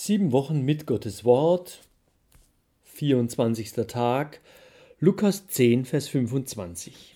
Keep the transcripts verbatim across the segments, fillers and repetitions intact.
Sieben Wochen mit Gottes Wort, vierundzwanzigster Tag, Lukas zehn, Vers fünfundzwanzig.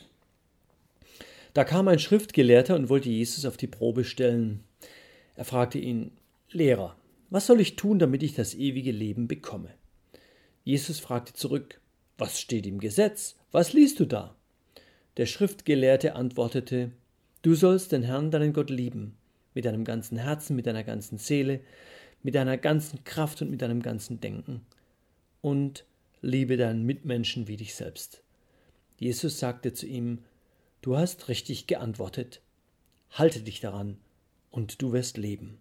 Da kam ein Schriftgelehrter und wollte Jesus auf die Probe stellen. Er fragte ihn: Lehrer, was soll ich tun, damit ich das ewige Leben bekomme? Jesus fragte zurück: Was steht im Gesetz? Was liest du da? Der Schriftgelehrte antwortete: Du sollst den Herrn, deinen Gott, lieben, mit deinem ganzen Herzen, mit deiner ganzen Seele, mit deiner ganzen Kraft und mit deinem ganzen Denken. Und liebe deinen Mitmenschen wie dich selbst. Jesus sagte zu ihm: Du hast richtig geantwortet. Halte dich daran und du wirst leben.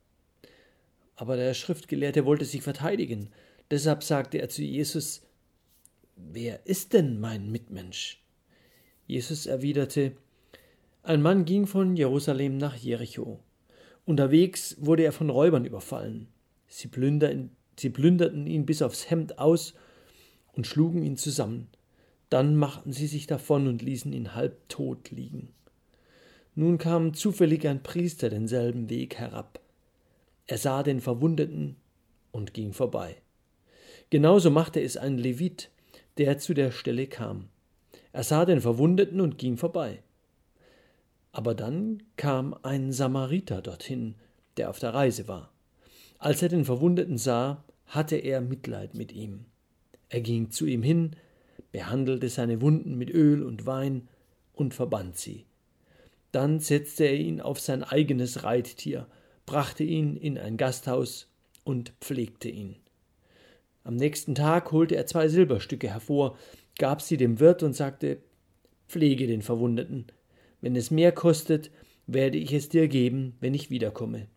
Aber der Schriftgelehrte wollte sich verteidigen. Deshalb sagte er zu Jesus: Wer ist denn mein Mitmensch? Jesus erwiderte: Ein Mann ging von Jerusalem nach Jericho. Unterwegs wurde er von Räubern überfallen. Sie plünderten, sie plünderten ihn bis aufs Hemd aus und schlugen ihn zusammen. Dann machten sie sich davon und ließen ihn halbtot liegen. Nun kam zufällig ein Priester denselben Weg herab. Er sah den Verwundeten und ging vorbei. Genauso machte es ein Levit, der zu der Stelle kam. Er sah den Verwundeten und ging vorbei. Aber dann kam ein Samariter dorthin, der auf der Reise war. Als er den Verwundeten sah, hatte er Mitleid mit ihm. Er ging zu ihm hin, behandelte seine Wunden mit Öl und Wein und verband sie. Dann setzte er ihn auf sein eigenes Reittier, brachte ihn in ein Gasthaus und pflegte ihn. Am nächsten Tag holte er zwei Silberstücke hervor, gab sie dem Wirt und sagte: Pflege den Verwundeten. Wenn es mehr kostet, werde ich es dir geben, wenn ich wiederkomme.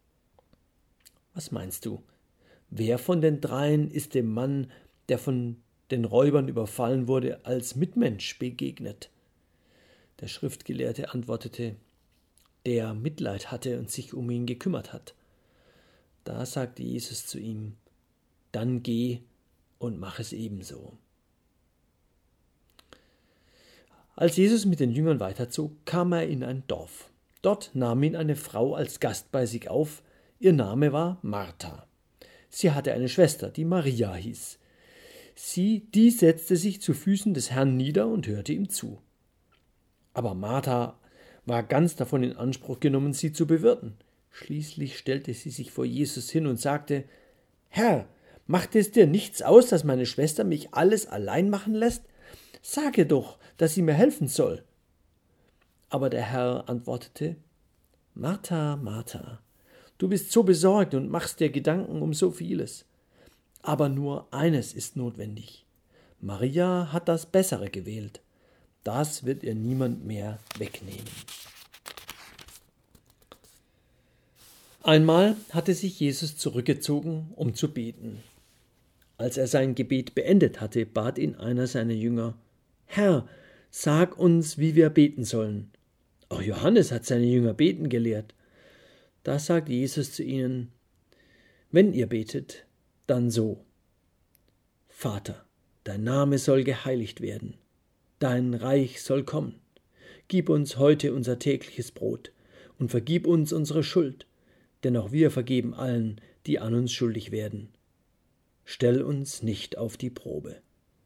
Was meinst du? Wer von den dreien ist dem Mann, der von den Räubern überfallen wurde, als Mitmensch begegnet? Der Schriftgelehrte antwortete: Der Mitleid hatte und sich um ihn gekümmert hat. Da sagte Jesus zu ihm: Dann geh und mach es ebenso. Als Jesus mit den Jüngern weiterzog, kam er in ein Dorf. Dort nahm ihn eine Frau als Gast bei sich auf. Ihr Name war Martha. Sie hatte eine Schwester, die Maria hieß. Sie, die setzte sich zu Füßen des Herrn nieder und hörte ihm zu. Aber Martha war ganz davon in Anspruch genommen, sie zu bewirten. Schließlich stellte sie sich vor Jesus hin und sagte: Herr, macht es dir nichts aus, dass meine Schwester mich alles allein machen lässt? Sage doch, dass sie mir helfen soll. Aber der Herr antwortete: Martha, Martha, du bist so besorgt und machst dir Gedanken um so vieles. Aber nur eines ist notwendig. Maria hat das Bessere gewählt. Das wird ihr niemand mehr wegnehmen. Einmal hatte sich Jesus zurückgezogen, um zu beten. Als er sein Gebet beendet hatte, bat ihn einer seiner Jünger: Herr, sag uns, wie wir beten sollen. Auch Johannes hat seine Jünger beten gelehrt. Da sagt Jesus zu ihnen: Wenn ihr betet, dann so: Vater, dein Name soll geheiligt werden, dein Reich soll kommen. Gib uns heute unser tägliches Brot und vergib uns unsere Schuld, denn auch wir vergeben allen, die an uns schuldig werden. Stell uns nicht auf die Probe.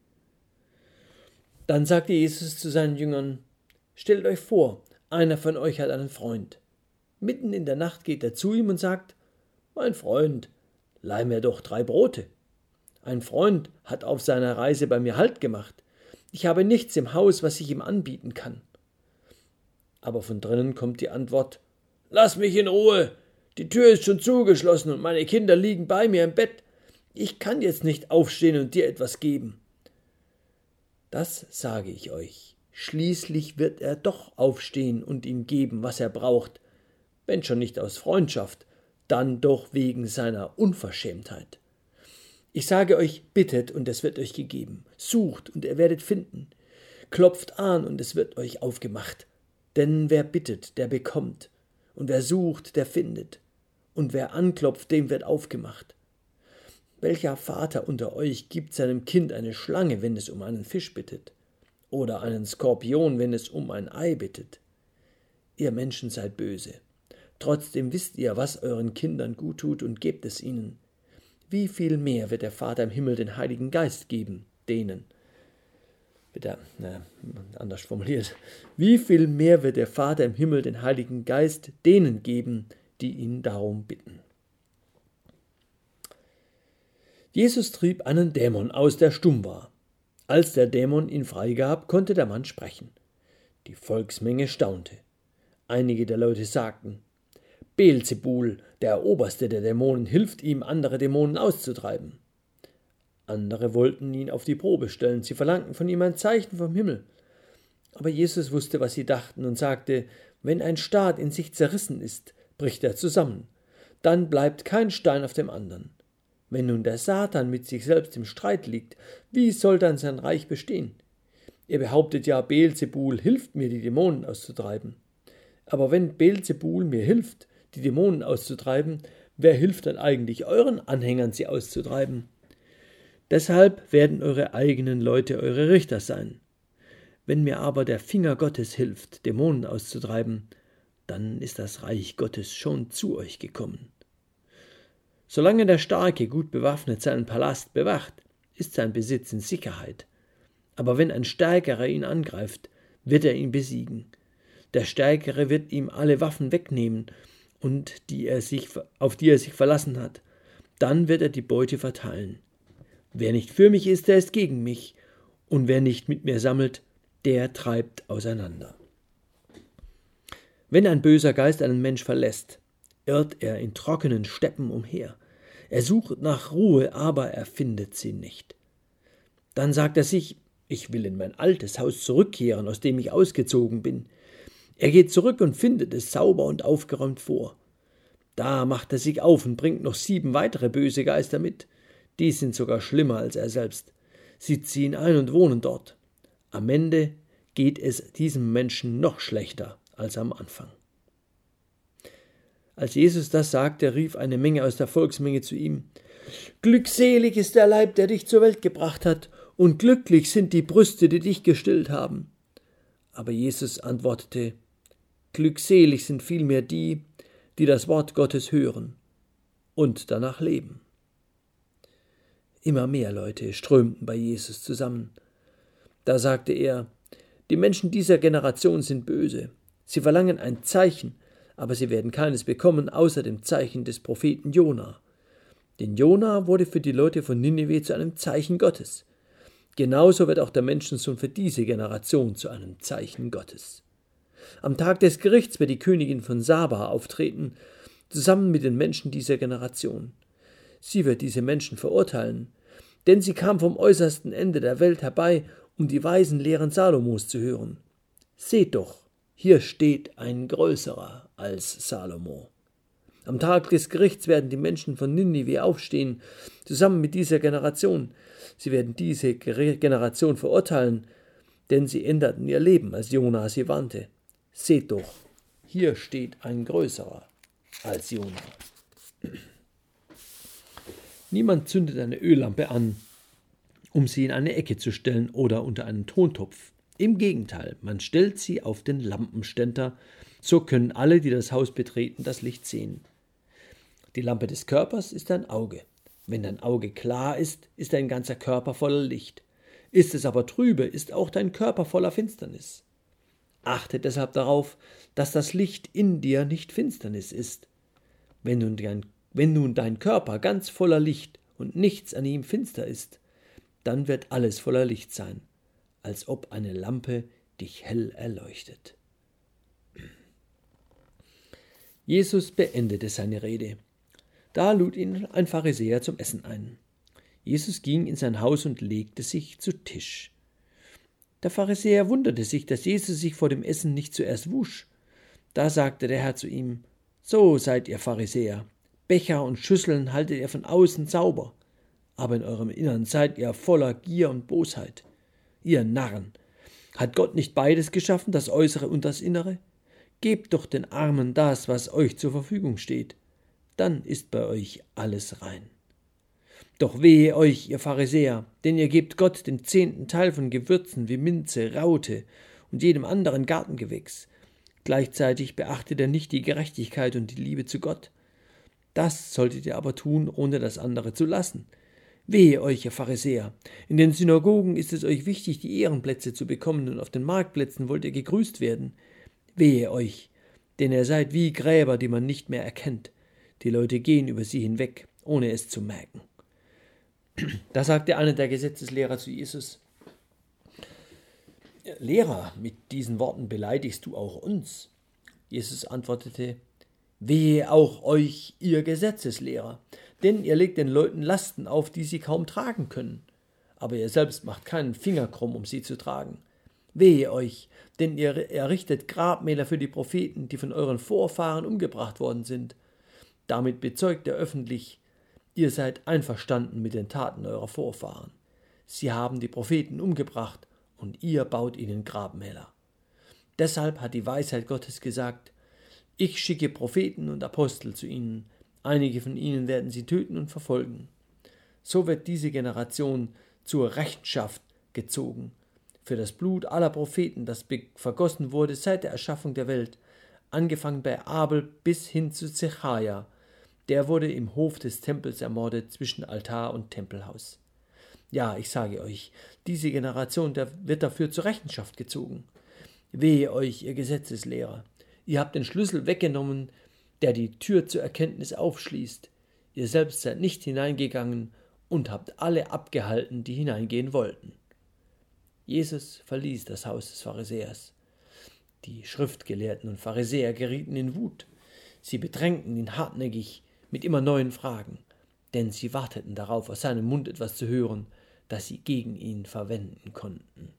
Dann sagte Jesus zu seinen Jüngern: Stellt euch vor, einer von euch hat einen Freund. Mitten in der Nacht geht er zu ihm und sagt: Mein Freund, leih mir doch drei Brote. Ein Freund hat auf seiner Reise bei mir Halt gemacht. Ich habe nichts im Haus, was ich ihm anbieten kann. Aber von drinnen kommt die Antwort: Lass mich in Ruhe. Die Tür ist schon zugeschlossen und meine Kinder liegen bei mir im Bett. Ich kann jetzt nicht aufstehen und dir etwas geben. Das sage ich euch. Schließlich wird er doch aufstehen und ihm geben, was er braucht. Wenn schon nicht aus Freundschaft, dann doch wegen seiner Unverschämtheit. Ich sage euch, bittet und es wird euch gegeben. Sucht und ihr werdet finden. Klopft an und es wird euch aufgemacht. Denn wer bittet, der bekommt. Und wer sucht, der findet. Und wer anklopft, dem wird aufgemacht. Welcher Vater unter euch gibt seinem Kind eine Schlange, wenn es um einen Fisch bittet? Oder einen Skorpion, wenn es um ein Ei bittet? Ihr Menschen seid böse. Trotzdem wisst ihr, was euren Kindern gut tut und gebt es ihnen. wie viel mehr wird der Vater im Himmel den Heiligen Geist geben, denen, wird er, na, anders formuliert, wie viel mehr wird der Vater im Himmel den Heiligen Geist denen geben, die ihn darum bitten. Jesus trieb einen Dämon aus, der stumm war. Als der Dämon ihn freigab, konnte der Mann sprechen. Die Volksmenge staunte. Einige der Leute sagten: Beelzebul, der Oberste der Dämonen, hilft ihm, andere Dämonen auszutreiben. Andere wollten ihn auf die Probe stellen. Sie verlangten von ihm ein Zeichen vom Himmel. Aber Jesus wusste, was sie dachten, und sagte: Wenn ein Staat in sich zerrissen ist, bricht er zusammen. Dann bleibt kein Stein auf dem anderen. Wenn nun der Satan mit sich selbst im Streit liegt, wie soll dann sein Reich bestehen? Er behauptet ja, Beelzebul hilft mir, die Dämonen auszutreiben. Aber wenn Beelzebul mir hilft, die Dämonen auszutreiben, wer hilft dann eigentlich euren Anhängern, sie auszutreiben? Deshalb werden eure eigenen Leute eure Richter sein. Wenn mir aber der Finger Gottes hilft, Dämonen auszutreiben, dann ist das Reich Gottes schon zu euch gekommen. Solange der Starke gut bewaffnet seinen Palast bewacht, ist sein Besitz in Sicherheit. Aber wenn ein Stärkerer ihn angreift, wird er ihn besiegen. Der Stärkere wird ihm alle Waffen wegnehmen, und die er sich, auf die er sich verlassen hat. Dann wird er die Beute verteilen. Wer nicht für mich ist, der ist gegen mich, und wer nicht mit mir sammelt, der treibt auseinander. Wenn ein böser Geist einen Mensch verlässt, irrt er in trockenen Steppen umher. Er sucht nach Ruhe, aber er findet sie nicht. Dann sagt er sich: Ich will in mein altes Haus zurückkehren, aus dem ich ausgezogen bin. Er geht zurück und findet es sauber und aufgeräumt vor. Da macht er sich auf und bringt noch sieben weitere böse Geister mit. Die sind sogar schlimmer als er selbst. Sie ziehen ein und wohnen dort. Am Ende geht es diesem Menschen noch schlechter als am Anfang. Als Jesus das sagte, rief eine Menge aus der Volksmenge zu ihm: Glückselig ist der Leib, der dich zur Welt gebracht hat, und glücklich sind die Brüste, die dich gestillt haben. Aber Jesus antwortete: Glückselig sind vielmehr die, die das Wort Gottes hören und danach leben. Immer mehr Leute strömten bei Jesus zusammen. Da sagte er: Die Menschen dieser Generation sind böse. Sie verlangen ein Zeichen, aber sie werden keines bekommen, außer dem Zeichen des Propheten Jona. Denn Jona wurde für die Leute von Ninive zu einem Zeichen Gottes. Genauso wird auch der Menschensohn für diese Generation zu einem Zeichen Gottes. Am Tag des Gerichts wird die Königin von Saba auftreten, zusammen mit den Menschen dieser Generation. Sie wird diese Menschen verurteilen, denn sie kam vom äußersten Ende der Welt herbei, um die weisen Lehren Salomos zu hören. Seht doch, hier steht ein Größerer als Salomo. Am Tag des Gerichts werden die Menschen von Ninive aufstehen, zusammen mit dieser Generation. Sie werden diese Generation verurteilen, denn sie änderten ihr Leben, als Jona sie warnte. Seht doch, hier steht ein Größerer als Jona. Niemand zündet eine Öllampe an, um sie in eine Ecke zu stellen oder unter einen Tontopf. Im Gegenteil, man stellt sie auf den Lampenständer, so können alle, die das Haus betreten, das Licht sehen. Die Lampe des Körpers ist dein Auge. Wenn dein Auge klar ist, ist dein ganzer Körper voller Licht. Ist es aber trübe, ist auch dein Körper voller Finsternis. Achte deshalb darauf, dass das Licht in dir nicht Finsternis ist. Wenn nun dein, wenn nun dein Körper ganz voller Licht und nichts an ihm finster ist, dann wird alles voller Licht sein, als ob eine Lampe dich hell erleuchtet. Jesus beendete seine Rede. Da lud ihn ein Pharisäer zum Essen ein. Jesus ging in sein Haus und legte sich zu Tisch. Der Pharisäer wunderte sich, dass Jesus sich vor dem Essen nicht zuerst wusch. Da sagte der Herr zu ihm: So seid ihr Pharisäer, Becher und Schüsseln haltet ihr von außen sauber, aber in eurem Innern seid ihr voller Gier und Bosheit. Ihr Narren, hat Gott nicht beides geschaffen, das Äußere und das Innere? Gebt doch den Armen das, was euch zur Verfügung steht. Dann ist bei euch alles rein. Doch wehe euch, ihr Pharisäer, denn ihr gebt Gott den zehnten Teil von Gewürzen wie Minze, Raute und jedem anderen Gartengewächs. Gleichzeitig beachtet ihr nicht die Gerechtigkeit und die Liebe zu Gott. Das solltet ihr aber tun, ohne das andere zu lassen. Wehe euch, ihr Pharisäer! In den Synagogen ist es euch wichtig, die Ehrenplätze zu bekommen, und auf den Marktplätzen wollt ihr gegrüßt werden. Wehe euch, denn ihr seid wie Gräber, die man nicht mehr erkennt. Die Leute gehen über sie hinweg, ohne es zu merken. Da sagte einer der Gesetzeslehrer zu Jesus: Lehrer, mit diesen Worten beleidigst du auch uns. Jesus antwortete: Wehe auch euch, ihr Gesetzeslehrer, denn ihr legt den Leuten Lasten auf, die sie kaum tragen können. Aber ihr selbst macht keinen Finger krumm, um sie zu tragen. Wehe euch, denn ihr errichtet Grabmäler für die Propheten, die von euren Vorfahren umgebracht worden sind. Damit bezeugt ihr öffentlich, ihr seid einverstanden mit den Taten eurer Vorfahren. Sie haben die Propheten umgebracht und ihr baut ihnen Grabmäler. Deshalb hat die Weisheit Gottes gesagt: Ich schicke Propheten und Apostel zu ihnen. Einige von ihnen werden sie töten und verfolgen. So wird diese Generation zur Rechenschaft gezogen für das Blut aller Propheten, das vergossen wurde seit der Erschaffung der Welt, angefangen bei Abel bis hin zu Zecharia. Der wurde im Hof des Tempels ermordet, zwischen Altar und Tempelhaus. Ja, ich sage euch, diese Generation der wird dafür zur Rechenschaft gezogen. Wehe euch, ihr Gesetzeslehrer! Ihr habt den Schlüssel weggenommen, der die Tür zur Erkenntnis aufschließt. Ihr selbst seid nicht hineingegangen und habt alle abgehalten, die hineingehen wollten. Jesus verließ das Haus des Pharisäers. Die Schriftgelehrten und Pharisäer gerieten in Wut. Sie bedrängten ihn hartnäckig mit immer neuen Fragen, denn sie warteten darauf, aus seinem Mund etwas zu hören, das sie gegen ihn verwenden konnten.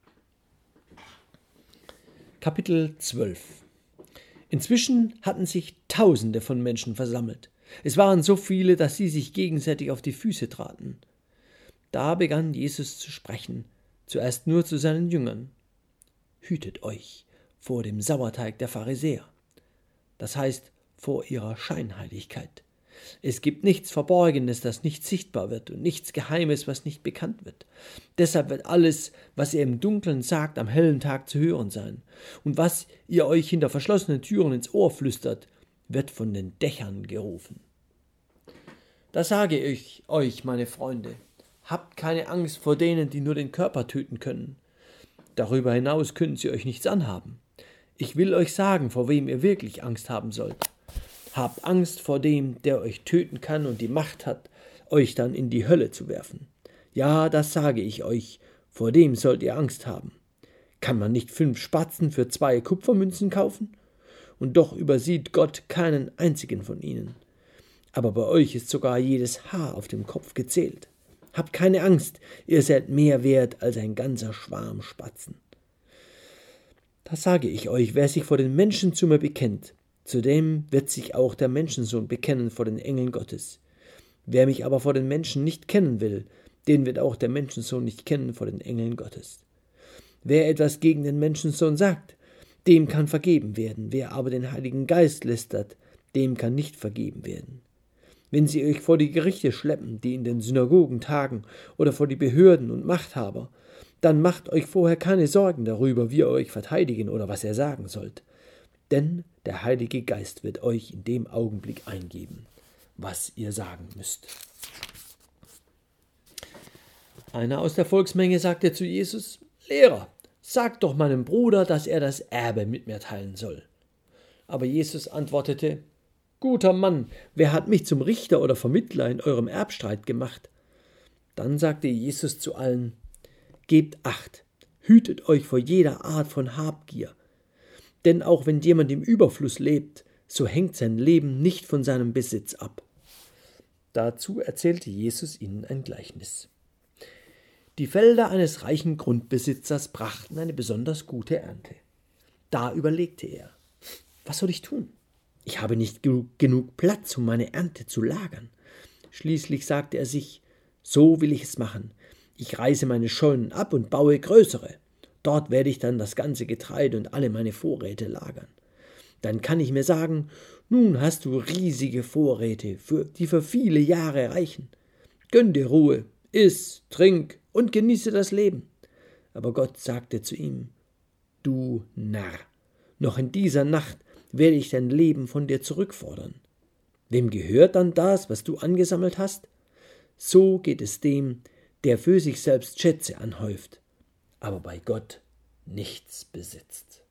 Kapitel zwölf. Inzwischen hatten sich Tausende von Menschen versammelt. Es waren so viele, dass sie sich gegenseitig auf die Füße traten. Da begann Jesus zu sprechen, zuerst nur zu seinen Jüngern. Hütet euch vor dem Sauerteig der Pharisäer, das heißt vor ihrer Scheinheiligkeit. Es gibt nichts Verborgenes, das nicht sichtbar wird, und nichts Geheimes, was nicht bekannt wird. Deshalb wird alles, was ihr im Dunkeln sagt, am hellen Tag zu hören sein. Und was ihr euch hinter verschlossenen Türen ins Ohr flüstert, wird von den Dächern gerufen. Da sage ich euch, meine Freunde, habt keine Angst vor denen, die nur den Körper töten können. Darüber hinaus können sie euch nichts anhaben. Ich will euch sagen, vor wem ihr wirklich Angst haben sollt. Habt Angst vor dem, der euch töten kann und die Macht hat, euch dann in die Hölle zu werfen. Ja, das sage ich euch, vor dem sollt ihr Angst haben. Kann man nicht fünf Spatzen für zwei Kupfermünzen kaufen? Und doch übersieht Gott keinen einzigen von ihnen. Aber bei euch ist sogar jedes Haar auf dem Kopf gezählt. Habt keine Angst, ihr seid mehr wert als ein ganzer Schwarm Spatzen. Das sage ich euch, wer sich vor den Menschen zu mir bekennt, zu dem wird sich auch der Menschensohn bekennen vor den Engeln Gottes. Wer mich aber vor den Menschen nicht kennen will, den wird auch der Menschensohn nicht kennen vor den Engeln Gottes. Wer etwas gegen den Menschensohn sagt, dem kann vergeben werden. Wer aber den Heiligen Geist lästert, dem kann nicht vergeben werden. Wenn sie euch vor die Gerichte schleppen, die in den Synagogen tagen, oder vor die Behörden und Machthaber, dann macht euch vorher keine Sorgen darüber, wie ihr euch verteidigen oder was ihr sagen sollt. Denn der Heilige Geist wird euch in dem Augenblick eingeben, was ihr sagen müsst. Einer aus der Volksmenge sagte zu Jesus: Lehrer, sag doch meinem Bruder, dass er das Erbe mit mir teilen soll. Aber Jesus antwortete: Guter Mann, wer hat mich zum Richter oder Vermittler in eurem Erbstreit gemacht? Dann sagte Jesus zu allen: Gebt Acht, hütet euch vor jeder Art von Habgier. Denn auch wenn jemand im Überfluss lebt, so hängt sein Leben nicht von seinem Besitz ab. Dazu erzählte Jesus ihnen ein Gleichnis. Die Felder eines reichen Grundbesitzers brachten eine besonders gute Ernte. Da überlegte er: Was soll ich tun? Ich habe nicht genug Platz, um meine Ernte zu lagern. Schließlich sagte er sich: So will ich es machen. Ich reiße meine Scheunen ab und baue größere. Dort werde ich dann das ganze Getreide und alle meine Vorräte lagern. Dann kann ich mir sagen: Nun hast du riesige Vorräte, für, die für viele Jahre reichen. Gönn dir Ruhe, iss, trink und genieße das Leben. Aber Gott sagte zu ihm: Du Narr, noch in dieser Nacht werde ich dein Leben von dir zurückfordern. Wem gehört dann das, was du angesammelt hast? So geht es dem, der für sich selbst Schätze anhäuft, aber bei Gott nichts besitzt.